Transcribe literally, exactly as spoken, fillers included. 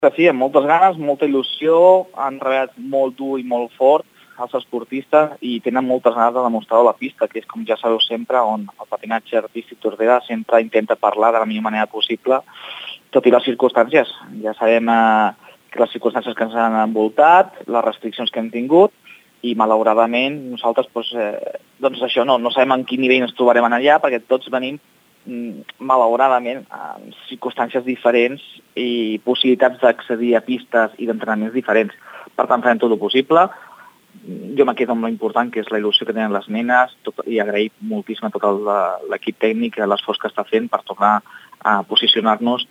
Sí, amb moltes ganes, molta il·lusió, han treballat molt dur i molt fort els esportistes i tenen moltes ganes de demostrar-ho a la pista, que és, com ja sabeu sempre, on el patinatge artístic Tordera sempre intenta parlar de la millor manera possible, tot i les circumstàncies. Ja sabem eh, que les circumstàncies que ens han envoltat, les restriccions que hem tingut, i malauradament nosaltres doncs, eh, doncs això no, no sabem en quin nivell ens trobarem allà, perquè tots venim malauradament en circumstàncies diferents i possibilitats d'accedir a pistes i d'entrenaments diferents. Per tant, farem tot el possible. Jo me quedo amb l'important, que és la il·lusió que tenen les nenes, tot, i agrair moltíssim a tot l'equip tècnic l'esforç que està fent per tornar a posicionar-nos